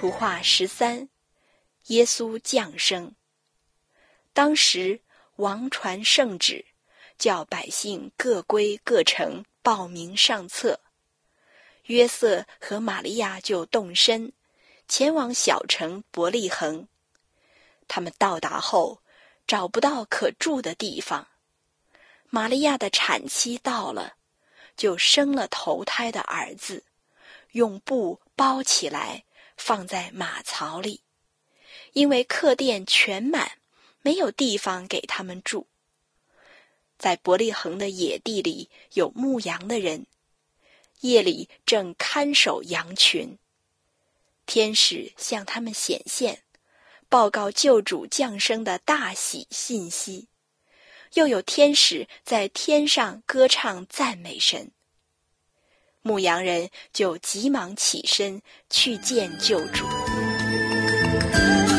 图画13，耶稣降生。当时王传圣旨，叫百姓各归各城报名上册。约瑟和玛利亚就动身，前往小城伯利恒。他们到达后，找不到可住的地方。玛利亚的产期到了，就生了头胎的儿子，用布包起来，放在马槽里，因为客店全满，没有地方给他们住。在伯利恒的野地里有牧羊的人，夜里正看守羊群。天使向他们显现，报告救主降生的大喜信息。又有天使在天上歌唱赞美神。牧羊人就急忙起身去见救主。